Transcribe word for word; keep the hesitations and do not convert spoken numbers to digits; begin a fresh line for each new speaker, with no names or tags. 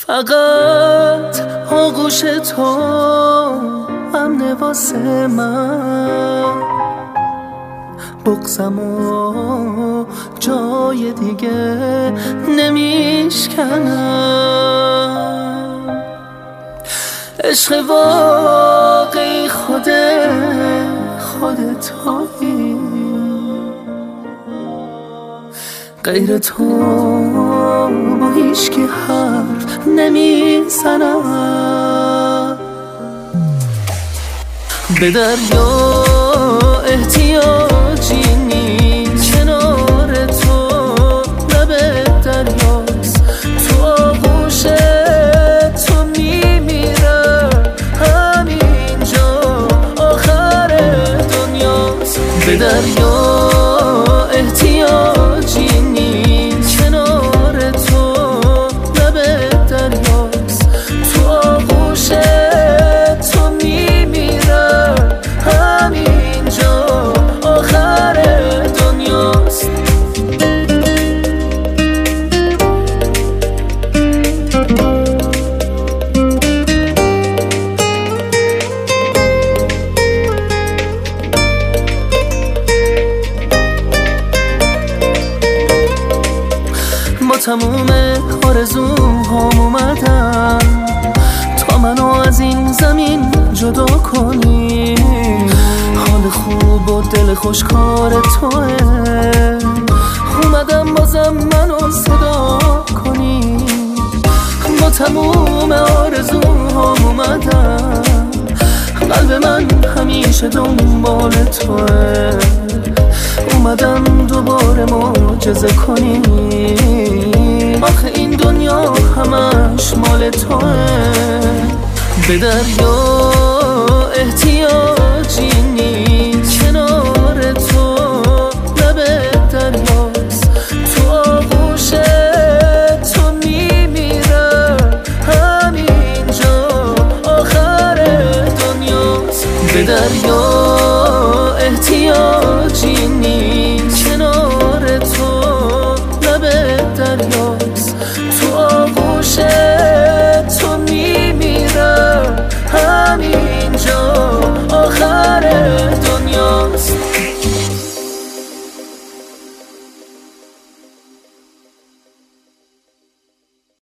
فقط آغوش تو امنه واسه من، بغضمو جای دیگه نمیشکنم. عشق واقعی خود خود تویی، غیر تو با هیچکی حرف نمیزنم. به دریا احتیاجی نیست، کنار تو لب دریاست، تو آغوش تو میمیرم، همینجا آخر دنیاست. به دریا احتیاجی نیست، کنار تو لب دریاست، تو آغوش تو میمیرم، همینجا آخر دنیاست. با تموم آرزوهام اومدم تا منو از این زمین جدا کنی. حال خوب و دل خوشکار توه، اومدم بازم منو صدا کنی. با تموم آرزوهام اومدم، قلب من همیشه دنبال توه، اومدم دوباره معجزه کنی. آخه این دنیا همش مال توه. به دریا